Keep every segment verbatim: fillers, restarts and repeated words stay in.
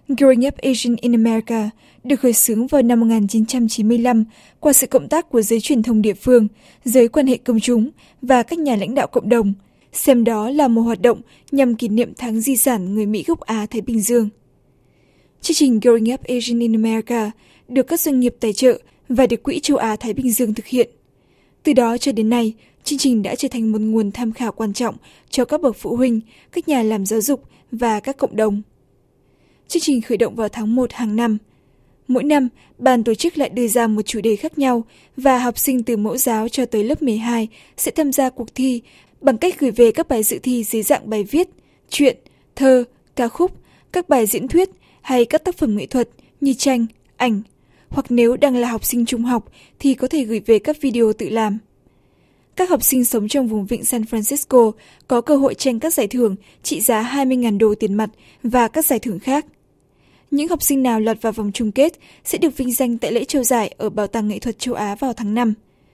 Growing Up Asian in America được khởi xướng vào năm một nghìn chín trăm chín mươi lăm qua sự cộng tác của giới truyền thông địa phương, giới quan hệ công chúng và các nhà lãnh đạo cộng đồng, xem đó là một hoạt động nhằm kỷ niệm tháng di sản người Mỹ gốc Á Thái Bình Dương. Chương trình Growing Up Asian in America được các doanh nghiệp tài trợ và được Quỹ châu Á Thái Bình Dương thực hiện. Từ đó cho đến nay, chương trình đã trở thành một nguồn tham khảo quan trọng cho các bậc phụ huynh, các nhà làm giáo dục và các cộng đồng. Chương trình khởi động vào tháng một hàng năm. Mỗi năm, ban tổ chức lại đưa ra một chủ đề khác nhau và học sinh từ mẫu giáo cho tới lớp mười hai sẽ tham gia cuộc thi bằng cách gửi về các bài dự thi dưới dạng bài viết, truyện, thơ, ca khúc, các bài diễn thuyết hay các tác phẩm nghệ thuật như tranh, ảnh. Hoặc nếu đang là học sinh trung học thì có thể gửi về các video tự làm. Các học sinh sống trong vùng vịnh San Francisco có cơ hội tranh các giải thưởng trị giá hai mươi nghìn đô tiền mặt và các giải thưởng khác. Những học sinh nào lọt vào vòng chung kết sẽ được vinh danh tại lễ trao giải ở Bảo tàng Nghệ thuật châu Á vào tháng năm.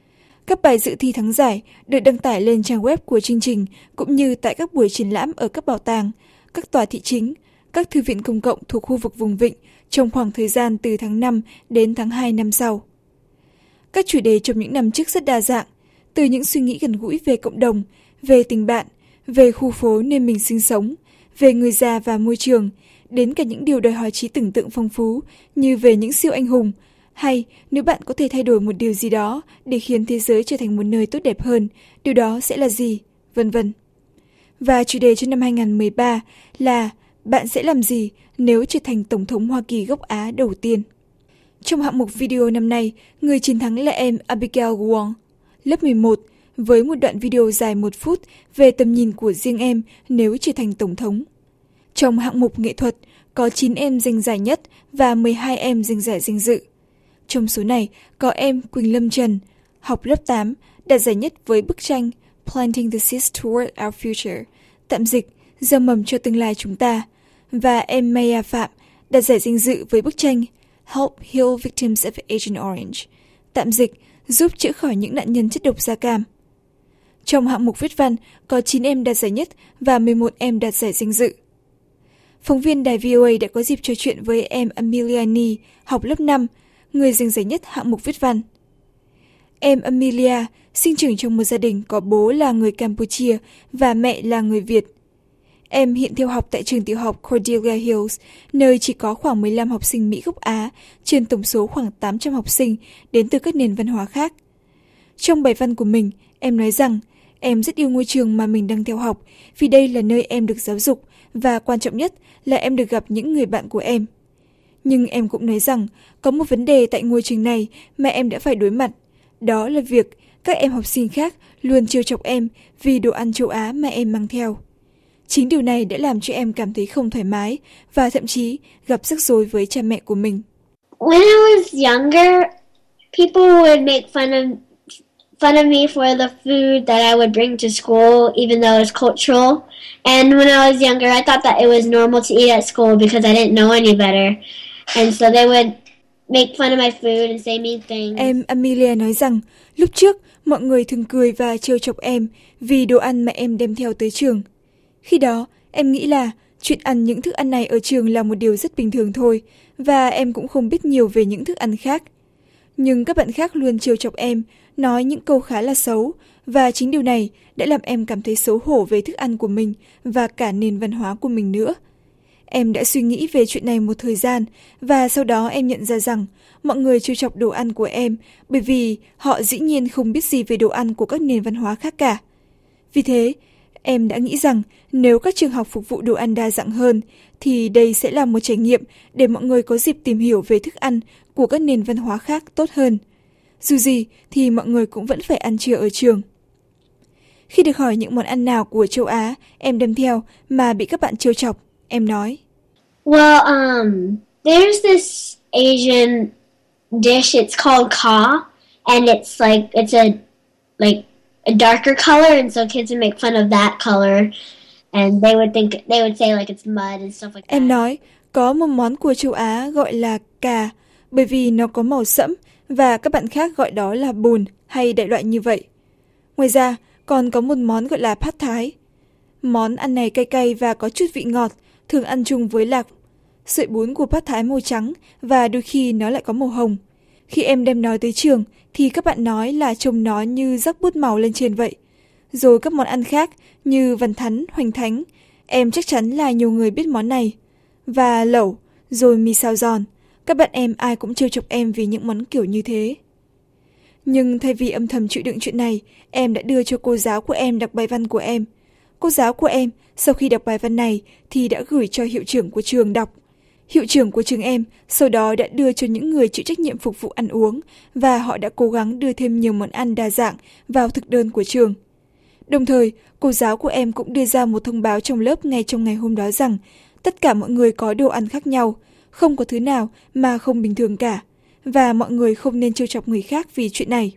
Các bài dự thi thắng giải được đăng tải lên trang web của chương trình cũng như tại các buổi triển lãm ở các bảo tàng, các tòa thị chính, các thư viện công cộng thuộc khu vực vùng vịnh trong khoảng thời gian từ tháng năm đến tháng hai năm sau. Các chủ đề trong những năm trước rất đa dạng, từ những suy nghĩ gần gũi về cộng đồng, về tình bạn, về khu phố nơi mình sinh sống, về người già và môi trường, đến cả những điều đòi hỏi trí tưởng tượng phong phú như về những siêu anh hùng, hay nếu bạn có thể thay đổi một điều gì đó để khiến thế giới trở thành một nơi tốt đẹp hơn, điều đó sẽ là gì, vân vân. Và chủ đề cho năm hai không một ba là bạn sẽ làm gì nếu trở thành Tổng thống Hoa Kỳ gốc Á đầu tiên. Trong hạng mục video năm nay, người chiến thắng là em Abigail Wong, lớp mười một, với một đoạn video dài một phút về tầm nhìn của riêng em nếu trở thành Tổng thống. Trong hạng mục nghệ thuật, có chín em giành giải nhất và mười hai em giành giải danh dự. Trong số này, có em Quỳnh Lâm Trần, học lớp tám, đạt giải nhất với bức tranh Planting the Seeds Toward Our Future, tạm dịch, gieo mầm cho tương lai chúng ta, và em Maya Phạm đạt giải danh dự với bức tranh Help Heal Victims of Agent Orange, tạm dịch, giúp chữa khỏi những nạn nhân chất độc da cam. Trong hạng mục viết văn, có chín em đạt giải nhất và mười một em đạt giải danh dự. Phóng viên đài vê o a đã có dịp trò chuyện với em Amelia Ni, học lớp năm, người giành giải nhất hạng mục viết văn. Em Amelia sinh trưởng trong một gia đình có bố là người Campuchia và mẹ là người Việt. Em hiện theo học tại trường tiểu học Cordelia Hills, nơi chỉ có khoảng mười lăm học sinh Mỹ gốc Á, trên tổng số khoảng tám trăm học sinh đến từ các nền văn hóa khác. Trong bài văn của mình, em nói rằng em rất yêu ngôi trường mà mình đang theo học vì đây là nơi em được giáo dục và quan trọng nhất là em được gặp những người bạn của em. Nhưng em cũng nói rằng có một vấn đề tại ngôi trường này mà em đã phải đối mặt. Đó là việc các em học sinh khác luôn trêu chọc em vì đồ ăn châu Á mà em mang theo. Chính điều này đã làm cho em cảm thấy không thoải mái và thậm chí gặp rắc rối với cha mẹ của mình. When I was younger, people would make fun of fun of me for the food that I would bring to school, even though it's cultural. And when I was younger, I thought that it was normal to eat at school because I didn't know any better. And so they would make fun of my food and say mean things. Em Amelia nói rằng, lúc trước, mọi người thường cười và trêu chọc em vì đồ ăn mà em đem theo tới trường. Khi đó, em nghĩ là chuyện ăn những thức ăn này ở trường là một điều rất bình thường thôi, và em cũng không biết nhiều về những thức ăn khác. Nhưng các bạn khác luôn trêu chọc em, nói những câu khá là xấu, và chính điều này đã làm em cảm thấy xấu hổ về thức ăn của mình và cả nền văn hóa của mình nữa. Em đã suy nghĩ về chuyện này một thời gian, và sau đó em nhận ra rằng mọi người trêu chọc đồ ăn của em bởi vì họ dĩ nhiên không biết gì về đồ ăn của các nền văn hóa khác cả. Vì thế, em đã nghĩ rằng nếu các trường học phục vụ đồ ăn đa dạng hơn, thì đây sẽ là một trải nghiệm để mọi người có dịp tìm hiểu về thức ăn của các nền văn hóa khác tốt hơn. Dù gì thì mọi người cũng vẫn phải ăn trưa ở trường. Khi được hỏi những món ăn nào của châu Á em đem theo mà bị các bạn trêu chọc, em nói: Well, um, there's this Asian dish. It's called kha, and it's like it's a like a darker color, and so kids would make fun of that color, and they would think they would say like it's mud and stuff like that. Em nói có một món của châu Á gọi là cà, bởi vì nó có màu sẫm và các bạn khác gọi đó là bùn hay đại loại như vậy. Ngoài ra, còn có một món gọi là pad thái. Món ăn này cay cay và có chút vị ngọt, thường ăn chung với lạc. Sợi bún của Pad Thái màu trắng và đôi khi nó lại có màu hồng. Khi em đem nó tới trường thì các bạn nói là trông nó như rắc bút màu lên trên vậy. Rồi các món ăn khác như vằn thắn, hoành thánh, em chắc chắn là nhiều người biết món này. Và lẩu, rồi mì xào giòn, các bạn em ai cũng trêu chọc em vì những món kiểu như thế. Nhưng thay vì âm thầm chịu đựng chuyện này, em đã đưa cho cô giáo của em đọc bài văn của em. Cô giáo của em, sau khi đọc bài văn này thì đã gửi cho hiệu trưởng của trường đọc. Hiệu trưởng của trường em sau đó đã đưa cho những người chịu trách nhiệm phục vụ ăn uống và họ đã cố gắng đưa thêm nhiều món ăn đa dạng vào thực đơn của trường. Đồng thời, cô giáo của em cũng đưa ra một thông báo trong lớp ngay trong ngày hôm đó rằng tất cả mọi người có đồ ăn khác nhau, không có thứ nào mà không bình thường cả, và mọi người không nên trêu chọc người khác vì chuyện này.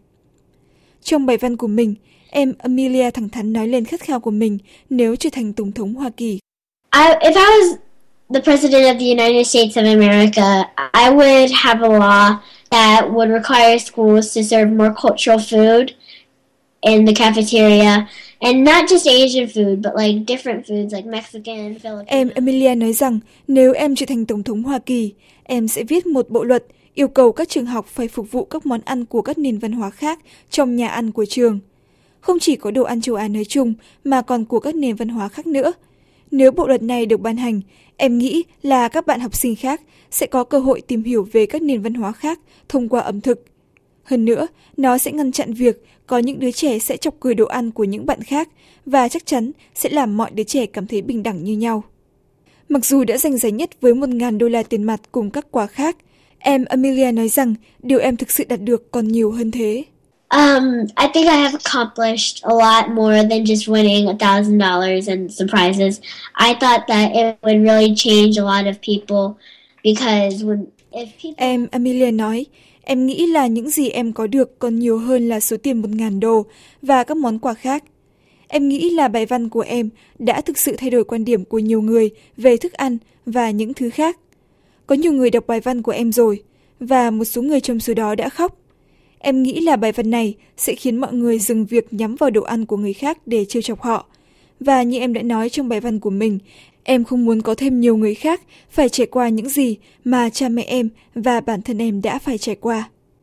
Trong bài văn của mình, em Amelia thẳng thắn nói lên khát khao của mình nếu trở thành Tổng thống Hoa Kỳ. I, if I was the President of the United States of America, I would have a law that would require schools to serve more cultural food in the cafeteria, and not just Asian food, but like different foods like Mexican, Filipino. Em Amelia nói rằng nếu em trở thành Tổng thống Hoa Kỳ, em sẽ viết một bộ luật yêu cầu các trường học phải phục vụ các món ăn của các nền văn hóa khác trong nhà ăn của trường. Không chỉ có đồ ăn châu Á nói chung mà còn của các nền văn hóa khác nữa. Nếu bộ luật này được ban hành, em nghĩ là các bạn học sinh khác sẽ có cơ hội tìm hiểu về các nền văn hóa khác thông qua ẩm thực. Hơn nữa, nó sẽ ngăn chặn việc có những đứa trẻ sẽ chọc cười đồ ăn của những bạn khác và chắc chắn sẽ làm mọi đứa trẻ cảm thấy bình đẳng như nhau. Mặc dù đã giành giải nhất với một nghìn đô la tiền mặt cùng các quà khác, em Amelia nói rằng điều em thực sự đạt được còn nhiều hơn thế. Um, I think I have accomplished a lot more than just winning a thousand dollars and surprises. I thought that it would really change a lot of people because when if people... Em Amelia nói, em nghĩ là những gì em có được còn nhiều hơn là số tiền một ngàn đô và các món quà khác. Em nghĩ là bài văn của em đã thực sự thay đổi quan điểm của nhiều người về thức ăn và những thứ khác. Có nhiều người đọc bài văn của em rồi, và một số người trong số đó đã khóc. Em nghĩ là bài văn này sẽ khiến mọi người dừng việc nhắm vào đồ ăn của người khác để trêu chọc họ. Và như em đã nói trong bài văn của mình, em không muốn có thêm nhiều người khác phải trải qua những gì mà cha mẹ em và bản thân em đã phải trải qua.